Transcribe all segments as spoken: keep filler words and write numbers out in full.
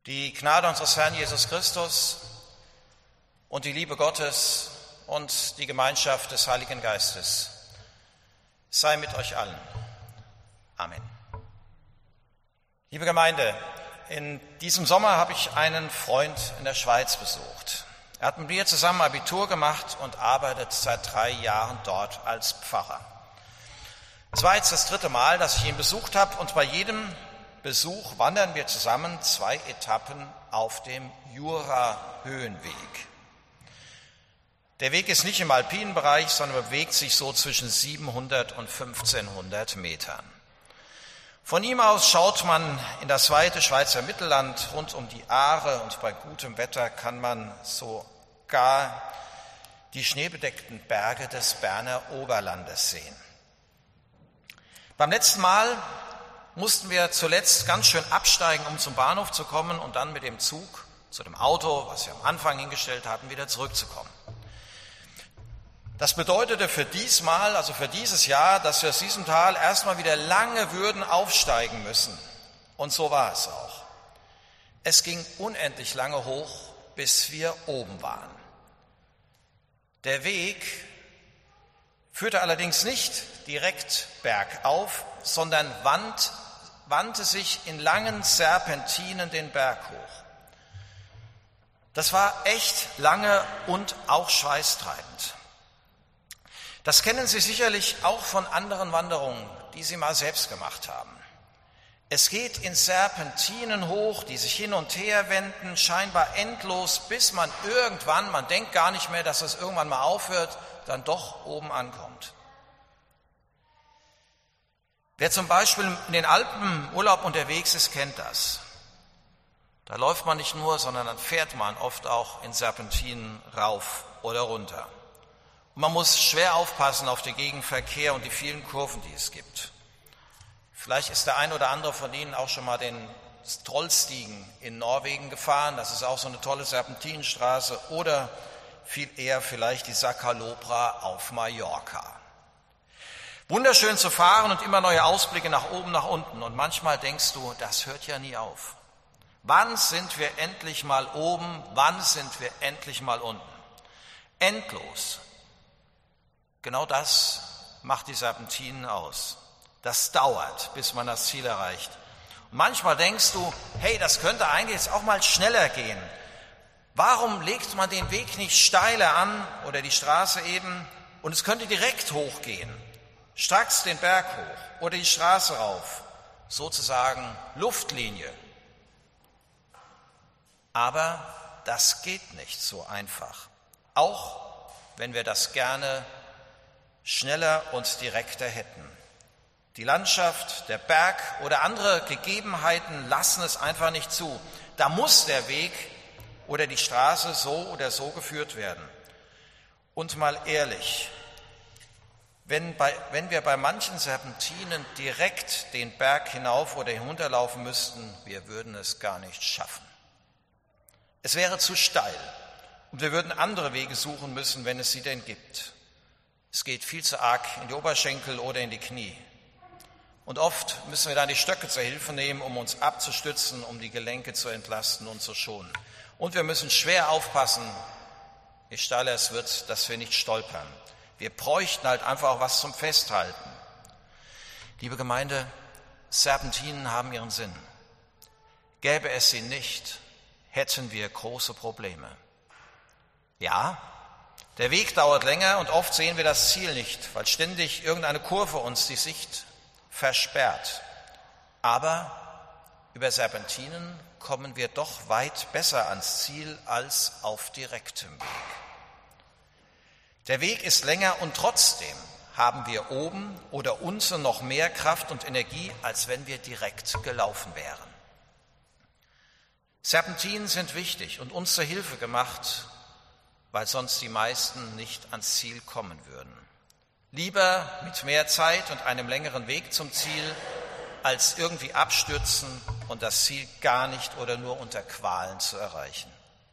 Die Gnade unseres Herrn Jesus Christus und die Liebe Gottes und die Gemeinschaft des Heiligen Geistes sei mit euch allen. Amen. Liebe Gemeinde, in diesem Sommer habe ich einen Freund in der Schweiz besucht. Er hat mit mir zusammen Abitur gemacht und arbeitet seit drei Jahren dort als Pfarrer. Es war jetzt das dritte Mal, dass ich ihn besucht habe, und bei jedem Besuch wandern wir zusammen zwei Etappen auf dem Jura-Höhenweg. Der Weg ist nicht im alpinen Bereich, sondern bewegt sich so zwischen siebenhundert und fünfzehnhundert Metern. Von ihm aus schaut man in das weite Schweizer Mittelland rund um die Aare, und bei gutem Wetter kann man sogar die schneebedeckten Berge des Berner Oberlandes sehen. Beim letzten Mal mussten wir zuletzt ganz schön absteigen, um zum Bahnhof zu kommen und dann mit dem Zug zu dem Auto, was wir am Anfang hingestellt hatten, wieder zurückzukommen. Das bedeutete für diesmal, also für dieses Jahr, dass wir aus diesem Tal erstmal wieder lange würden aufsteigen müssen. Und so war es auch. Es ging unendlich lange hoch, bis wir oben waren. Der Weg führte allerdings nicht direkt bergauf, sondern wand, wandte sich in langen Serpentinen den Berg hoch. Das war echt lange und auch schweißtreibend. Das kennen Sie sicherlich auch von anderen Wanderungen, die Sie mal selbst gemacht haben. Es geht in Serpentinen hoch, die sich hin und her wenden, scheinbar endlos, bis man irgendwann, man denkt gar nicht mehr, dass es irgendwann mal aufhört, dann doch oben ankommt. Wer zum Beispiel in den Alpen im Urlaub unterwegs ist, kennt das. Da läuft man nicht nur, sondern dann fährt man oft auch in Serpentinen rauf oder runter. Und man muss schwer aufpassen auf den Gegenverkehr und die vielen Kurven, die es gibt. Vielleicht ist der ein oder andere von Ihnen auch schon mal den Trollstigen in Norwegen gefahren. Das ist auch so eine tolle Serpentinenstraße. Oder viel eher vielleicht die Sacalobra auf Mallorca. Wunderschön zu fahren und immer neue Ausblicke nach oben, nach unten. Und manchmal denkst du, das hört ja nie auf. Wann sind wir endlich mal oben? Wann sind wir endlich mal unten? Endlos. Genau das macht die Serpentinen aus. Das dauert, bis man das Ziel erreicht. Und manchmal denkst du, hey, das könnte eigentlich jetzt auch mal schneller gehen. Warum legt man den Weg nicht steiler an oder die Straße eben und es könnte direkt hochgehen? Stracks den Berg hoch oder die Straße rauf, sozusagen Luftlinie. Aber das geht nicht so einfach, auch wenn wir das gerne schneller und direkter hätten. Die Landschaft, der Berg oder andere Gegebenheiten lassen es einfach nicht zu. Da muss der Weg oder die Straße so oder so geführt werden. Und mal ehrlich, wenn, bei, wenn wir bei manchen Serpentinen direkt den Berg hinauf oder hinunterlaufen müssten, wir würden es gar nicht schaffen. Es wäre zu steil und wir würden andere Wege suchen müssen, wenn es sie denn gibt. Es geht viel zu arg in die Oberschenkel oder in die Knie. Und oft müssen wir dann die Stöcke zur Hilfe nehmen, um uns abzustützen, um die Gelenke zu entlasten und zu schonen. Und wir müssen schwer aufpassen, je steiler es wird, dass wir nicht stolpern. Wir bräuchten halt einfach auch was zum Festhalten. Liebe Gemeinde, Serpentinen haben ihren Sinn. Gäbe es sie nicht, hätten wir große Probleme. Ja, der Weg dauert länger und oft sehen wir das Ziel nicht, weil ständig irgendeine Kurve uns die Sicht versperrt. Aber über Serpentinen kommen wir doch weit besser ans Ziel als auf direktem Weg. Der Weg ist länger und trotzdem haben wir oben oder unten noch mehr Kraft und Energie, als wenn wir direkt gelaufen wären. Serpentinen sind wichtig und uns zur Hilfe gemacht, weil sonst die meisten nicht ans Ziel kommen würden. Lieber mit mehr Zeit und einem längeren Weg zum Ziel, als irgendwie abstürzen und das Ziel gar nicht oder nur unter Qualen zu erreichen.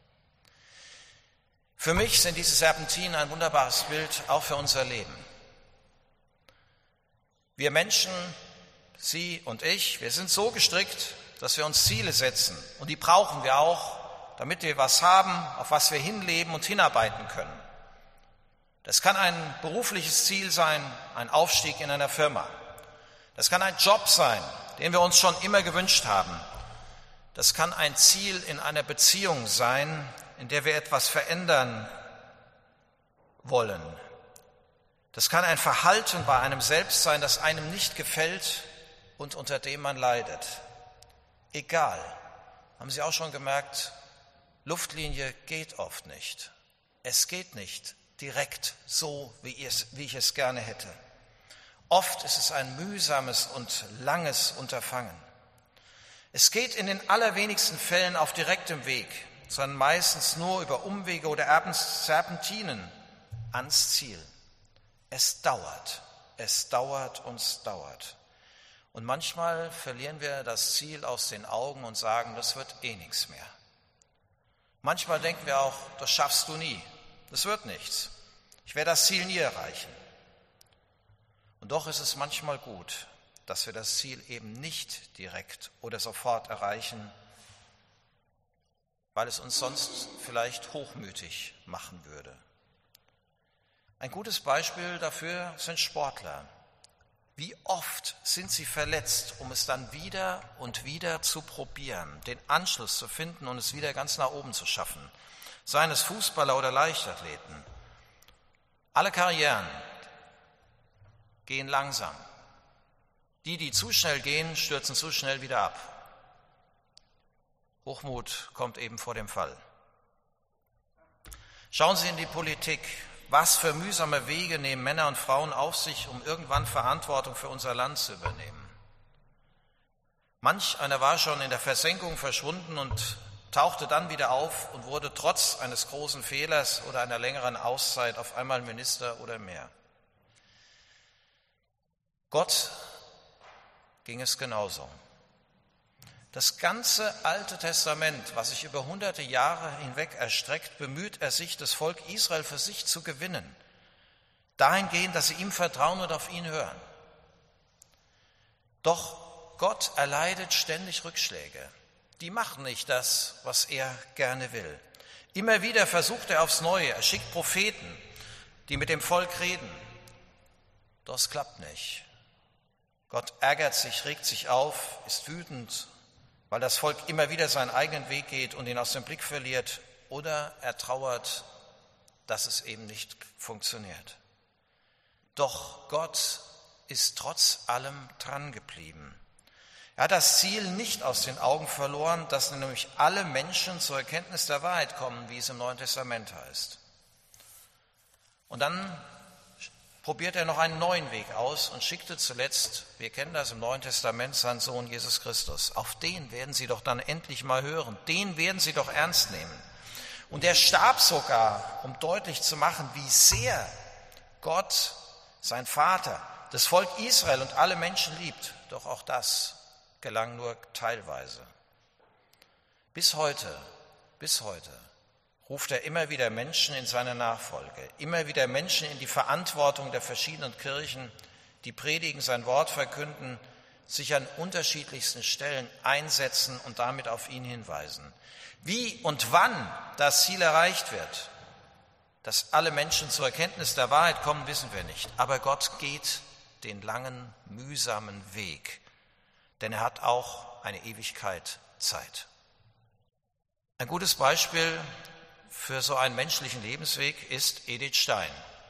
Für mich sind diese Serpentinen ein wunderbares Bild auch für unser Leben. Wir Menschen, Sie und ich, wir sind so gestrickt, dass wir uns Ziele setzen. Und die brauchen wir auch, damit wir was haben, auf was wir hinleben und hinarbeiten können. Das kann ein berufliches Ziel sein, ein Aufstieg in einer Firma. Das kann ein Job sein, den wir uns schon immer gewünscht haben. Das kann ein Ziel in einer Beziehung sein, in der wir etwas verändern wollen. Das kann ein Verhalten bei einem selbst sein, das einem nicht gefällt und unter dem man leidet. Egal. Haben Sie auch schon gemerkt, Luftlinie geht oft nicht. Es geht nicht direkt so, wie ich es gerne hätte. Oft ist es ein mühsames und langes Unterfangen. Es geht in den allerwenigsten Fällen auf direktem Weg, sondern meistens nur über Umwege oder Serpentinen ans Ziel. Es dauert, es dauert und es dauert. Und manchmal verlieren wir das Ziel aus den Augen und sagen, das wird eh nichts mehr. Manchmal denken wir auch, das schaffst du nie, das wird nichts. Ich werde das Ziel nie erreichen. Und doch ist es manchmal gut, dass wir das Ziel eben nicht direkt oder sofort erreichen, weil es uns sonst vielleicht hochmütig machen würde. Ein gutes Beispiel dafür sind Sportler. Wie oft sind sie verletzt, um es dann wieder und wieder zu probieren, den Anschluss zu finden und es wieder ganz nach oben zu schaffen, seien es Fußballer oder Leichtathleten. Alle Karrieren gehen langsam. Die, die zu schnell gehen, stürzen zu schnell wieder ab. Hochmut kommt eben vor dem Fall. Schauen Sie in die Politik. Was für mühsame Wege nehmen Männer und Frauen auf sich, um irgendwann Verantwortung für unser Land zu übernehmen. Manch einer war schon in der Versenkung verschwunden und tauchte dann wieder auf und wurde trotz eines großen Fehlers oder einer längeren Auszeit auf einmal Minister oder mehr. Gott ging es genauso. Das ganze Alte Testament, was sich über hunderte Jahre hinweg erstreckt, bemüht er sich, das Volk Israel für sich zu gewinnen, dahingehend, dass sie ihm vertrauen und auf ihn hören. Doch Gott erleidet ständig Rückschläge. Die machen nicht das, was er gerne will. Immer wieder versucht er aufs Neue, er schickt Propheten, die mit dem Volk reden. Doch es klappt nicht. Gott ärgert sich, regt sich auf, ist wütend, weil das Volk immer wieder seinen eigenen Weg geht und ihn aus dem Blick verliert, oder er trauert, dass es eben nicht funktioniert. Doch Gott ist trotz allem dran geblieben. Er hat das Ziel nicht aus den Augen verloren, dass nämlich alle Menschen zur Erkenntnis der Wahrheit kommen, wie es im Neuen Testament heißt. Und dann probiert er noch einen neuen Weg aus und schickte zuletzt, wir kennen das im Neuen Testament, seinen Sohn Jesus Christus. Auf den werden sie doch dann endlich mal hören, den werden sie doch ernst nehmen. Und er starb sogar, um deutlich zu machen, wie sehr Gott, sein Vater, das Volk Israel und alle Menschen liebt. Doch auch das gelang nur teilweise. Bis heute, bis heute ruft er immer wieder Menschen in seine Nachfolge, immer wieder Menschen in die Verantwortung der verschiedenen Kirchen, die predigen, sein Wort verkünden, sich an unterschiedlichsten Stellen einsetzen und damit auf ihn hinweisen. Wie und wann das Ziel erreicht wird, dass alle Menschen zur Erkenntnis der Wahrheit kommen, wissen wir nicht. Aber Gott geht den langen, mühsamen Weg, denn er hat auch eine Ewigkeit Zeit. Ein gutes Beispiel für so einen menschlichen Lebensweg ist Edith Stein.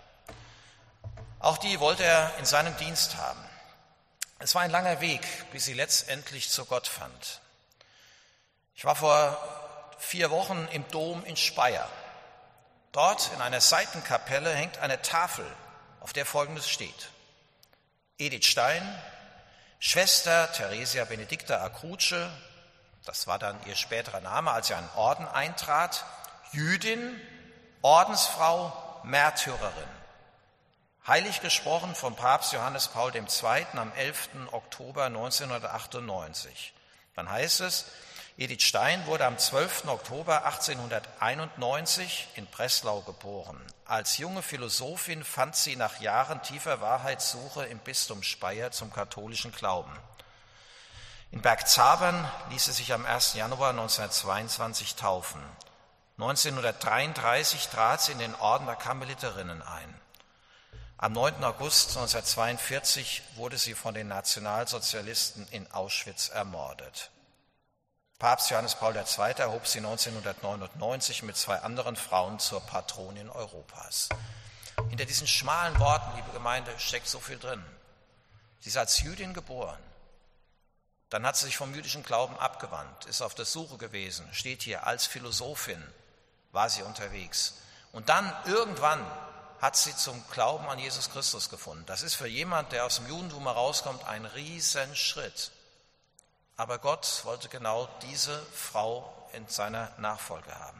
Auch die wollte er in seinem Dienst haben. Es war ein langer Weg, bis sie letztendlich zu Gott fand. Ich war vor vier Wochen im Dom in Speyer. Dort in einer Seitenkapelle hängt eine Tafel, auf der Folgendes steht: Edith Stein, Schwester Theresia Benedicta a Cruce, das war dann ihr späterer Name, als sie einen Orden eintrat, Jüdin, Ordensfrau, Märtyrerin. Heilig gesprochen vom Papst Johannes Paul der Zweite. am elften Oktober neunzehnhundertachtundneunzig. Dann heißt es, Edith Stein wurde am zwölften Oktober achtzehnhunderteinundneunzig in Breslau geboren. Als junge Philosophin fand sie nach Jahren tiefer Wahrheitssuche im Bistum Speyer zum katholischen Glauben. In Bergzabern ließ er sich am ersten Januar neunzehnhundertzweiundzwanzig taufen. neunzehnhundertdreiunddreißig trat sie in den Orden der Karmeliterinnen ein. Am neunten August neunzehnhundertzweiundvierzig wurde sie von den Nationalsozialisten in Auschwitz ermordet. Papst Johannes Paul der Zweite erhob sie neunzehnhundertneunundneunzig mit zwei anderen Frauen zur Patronin Europas. Hinter diesen schmalen Worten, liebe Gemeinde, steckt so viel drin. Sie ist als Jüdin geboren. Dann hat sie sich vom jüdischen Glauben abgewandt, ist auf der Suche gewesen, steht hier, als Philosophin war sie unterwegs. Und dann irgendwann hat sie zum Glauben an Jesus Christus gefunden. Das ist für jemand, der aus dem Judentum herauskommt, ein Riesenschritt. Aber Gott wollte genau diese Frau in seiner Nachfolge haben.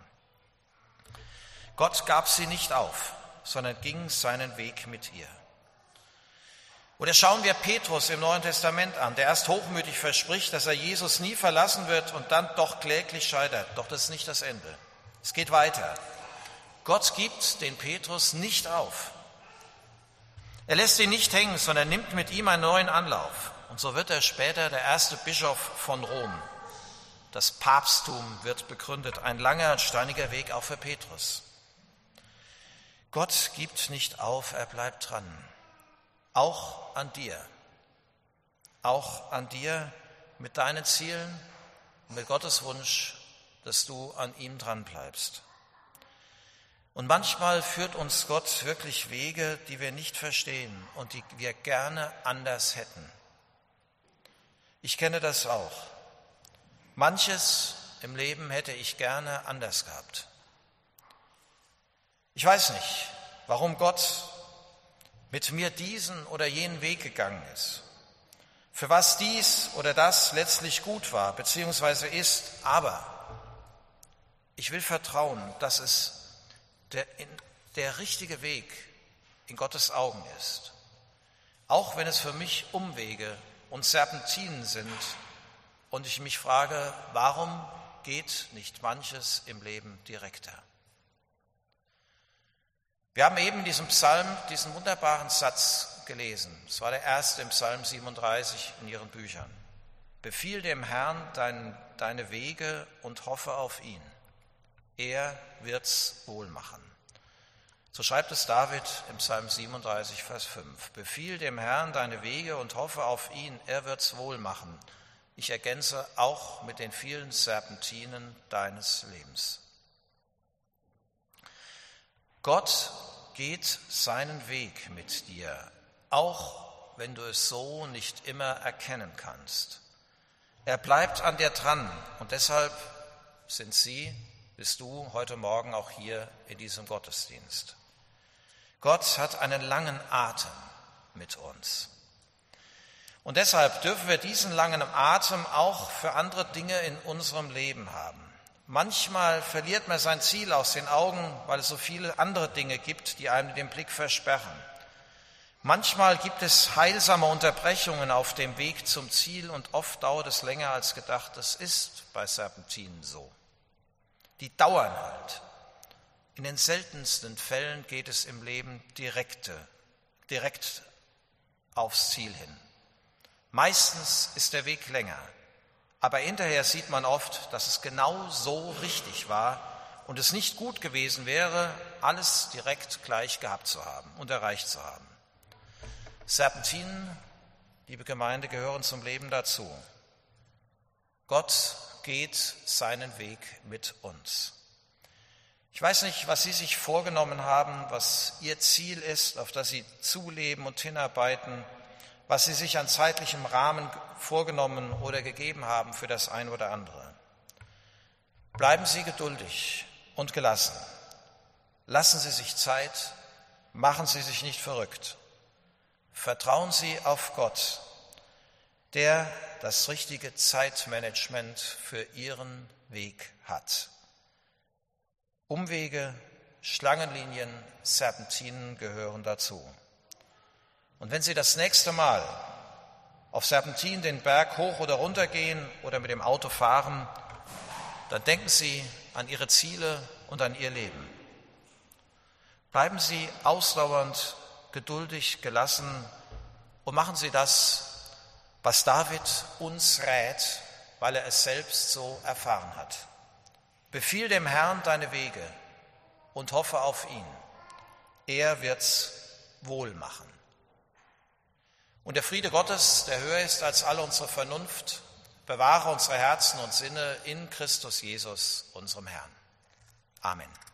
Gott gab sie nicht auf, sondern ging seinen Weg mit ihr. Oder schauen wir Petrus im Neuen Testament an, der erst hochmütig verspricht, dass er Jesus nie verlassen wird und dann doch kläglich scheitert. Doch das ist nicht das Ende. Es geht weiter. Gott gibt den Petrus nicht auf. Er lässt ihn nicht hängen, sondern nimmt mit ihm einen neuen Anlauf. Und so wird er später der erste Bischof von Rom. Das Papsttum wird begründet. Ein langer und steiniger Weg auch für Petrus. Gott gibt nicht auf, er bleibt dran. Auch an dir. Auch an dir mit deinen Zielen und mit Gottes Wunsch, dass du an ihm dran bleibst. Und manchmal führt uns Gott wirklich Wege, die wir nicht verstehen und die wir gerne anders hätten. Ich kenne das auch. Manches im Leben hätte ich gerne anders gehabt. Ich weiß nicht, warum Gott mit mir diesen oder jenen Weg gegangen ist, für was dies oder das letztlich gut war bzw. ist, aber ich will vertrauen, dass es der, der richtige Weg in Gottes Augen ist, auch wenn es für mich Umwege und Serpentinen sind und ich mich frage, warum geht nicht manches im Leben direkter? Wir haben eben in diesem Psalm diesen wunderbaren Satz gelesen. Es war der erste im Psalm siebenunddreißig in Ihren Büchern. Befiehl dem Herrn dein, deine Wege und hoffe auf ihn. Er wird's wohl machen. So schreibt es David im Psalm siebenunddreißig, Vers fünf. Befiehl dem Herrn deine Wege und hoffe auf ihn, er wird's wohl machen. Ich ergänze auch mit den vielen Serpentinen deines Lebens. Gott geht seinen Weg mit dir, auch wenn du es so nicht immer erkennen kannst. Er bleibt an dir dran und deshalb sind Sie, bist du heute Morgen auch hier in diesem Gottesdienst. Gott hat einen langen Atem mit uns. Und deshalb dürfen wir diesen langen Atem auch für andere Dinge in unserem Leben haben. Manchmal verliert man sein Ziel aus den Augen, weil es so viele andere Dinge gibt, die einem den Blick versperren. Manchmal gibt es heilsame Unterbrechungen auf dem Weg zum Ziel und oft dauert es länger als gedacht. Das ist bei Serpentinen so. Die dauern halt. In den seltensten Fällen geht es im Leben direkte, direkt aufs Ziel hin. Meistens ist der Weg länger, aber hinterher sieht man oft, dass es genau so richtig war und es nicht gut gewesen wäre, alles direkt gleich gehabt zu haben und erreicht zu haben. Serpentinen, liebe Gemeinde, gehören zum Leben dazu. Gott geht seinen Weg mit uns. Ich weiß nicht, was Sie sich vorgenommen haben, was Ihr Ziel ist, auf das Sie zuleben und hinarbeiten, was Sie sich an zeitlichem Rahmen vorgenommen oder gegeben haben für das ein oder andere. Bleiben Sie geduldig und gelassen. Lassen Sie sich Zeit, machen Sie sich nicht verrückt. Vertrauen Sie auf Gott, der das richtige Zeitmanagement für Ihren Weg hat. Umwege, Schlangenlinien, Serpentinen gehören dazu. Und wenn Sie das nächste Mal auf Serpentinen den Berg hoch oder runter gehen oder mit dem Auto fahren, dann denken Sie an Ihre Ziele und an Ihr Leben. Bleiben Sie ausdauernd, geduldig, gelassen und machen Sie das, was David uns rät, weil er es selbst so erfahren hat. Befiehl dem Herrn deine Wege und hoffe auf ihn. Er wird's wohl machen. Und der Friede Gottes, der höher ist als alle unsere Vernunft, bewahre unsere Herzen und Sinne in Christus Jesus, unserem Herrn. Amen.